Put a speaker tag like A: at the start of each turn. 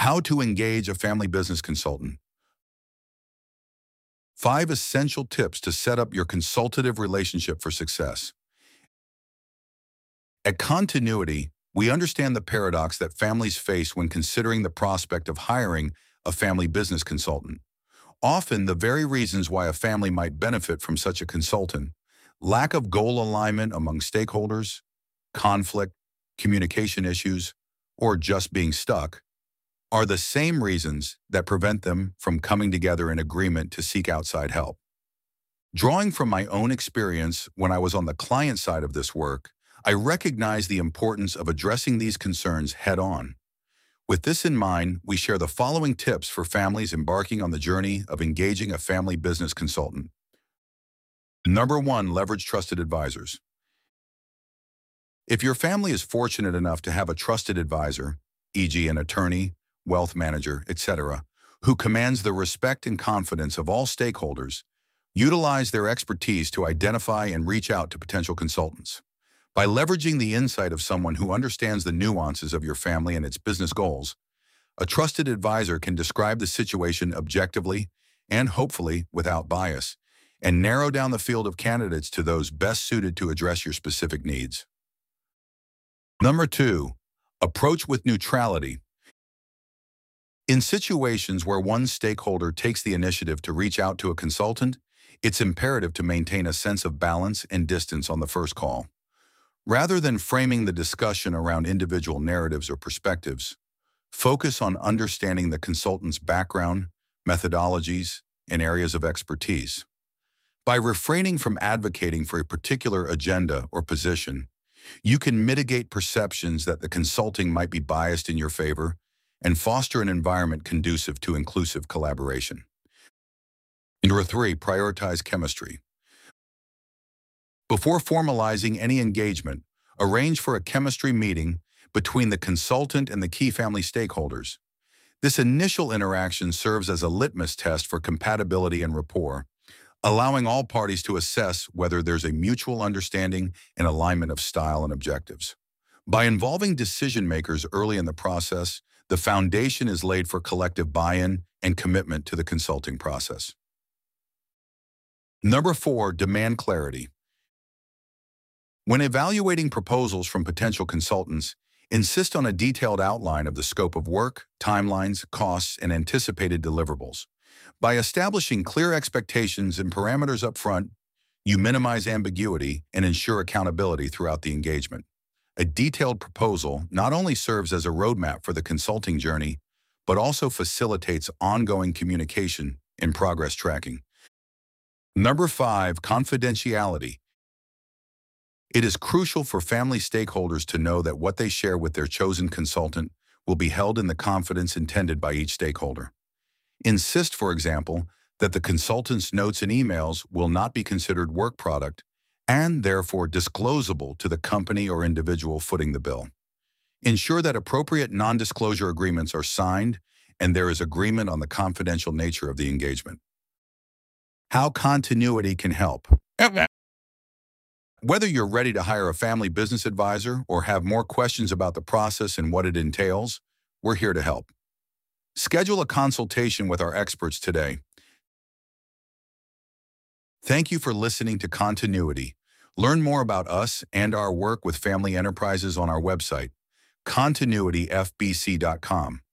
A: How to engage a family business consultant. 5 essential tips to set up your consultative relationship for success. At Continuity, we understand the paradox that families face when considering the prospect of hiring a family business consultant. Often, the very reasons why a family might benefit from such a consultant, lack of goal alignment among stakeholders, conflict, communication issues, or just being stuck, are the same reasons that prevent them from coming together in agreement to seek outside help. Drawing from my own experience when I was on the client side of this work, I recognize the importance of addressing these concerns head-on. With this in mind, we share the following tips for families embarking on the journey of engaging a family business consultant. Number 1, leverage trusted advisors. If your family is fortunate enough to have a trusted advisor, e.g. an attorney, wealth manager, etc., who commands the respect and confidence of all stakeholders, utilize their expertise to identify and reach out to potential consultants. By leveraging the insight of someone who understands the nuances of your family and its business goals, a trusted advisor can describe the situation objectively and hopefully without bias, and narrow down the field of candidates to those best suited to address your specific needs. Number 2, approach with neutrality. In situations where one stakeholder takes the initiative to reach out to a consultant, it's imperative to maintain a sense of balance and distance on the first call. Rather than framing the discussion around individual narratives or perspectives, focus on understanding the consultant's background, methodologies, and areas of expertise. By refraining from advocating for a particular agenda or position, you can mitigate perceptions that the consulting might be biased in your favor and foster an environment conducive to inclusive collaboration. Number 3, prioritize chemistry. Before formalizing any engagement, arrange for a chemistry meeting between the consultant and the key family stakeholders. This initial interaction serves as a litmus test for compatibility and rapport, allowing all parties to assess whether there's a mutual understanding and alignment of style and objectives. By involving decision-makers early in the process, the foundation is laid for collective buy-in and commitment to the consulting process. Number 4, demand clarity. When evaluating proposals from potential consultants, insist on a detailed outline of the scope of work, timelines, costs, and anticipated deliverables. By establishing clear expectations and parameters up front, you minimize ambiguity and ensure accountability throughout the engagement. A detailed proposal not only serves as a roadmap for the consulting journey, but also facilitates ongoing communication and progress tracking. Number 5, confidentiality. It is crucial for family stakeholders to know that what they share with their chosen consultant will be held in the confidence intended by each stakeholder. Insist, for example, that the consultant's notes and emails will not be considered work product and therefore disclosable to the company or individual footing the bill. Ensure that appropriate non-disclosure agreements are signed and there is agreement on the confidential nature of the engagement. How Continuity can help. Whether you're ready to hire a family business advisor or have more questions about the process and what it entails, we're here to help. Schedule a consultation with our experts today. Thank you for listening to Continuity. Learn more about us and our work with family enterprises on our website, continuityfbc.com.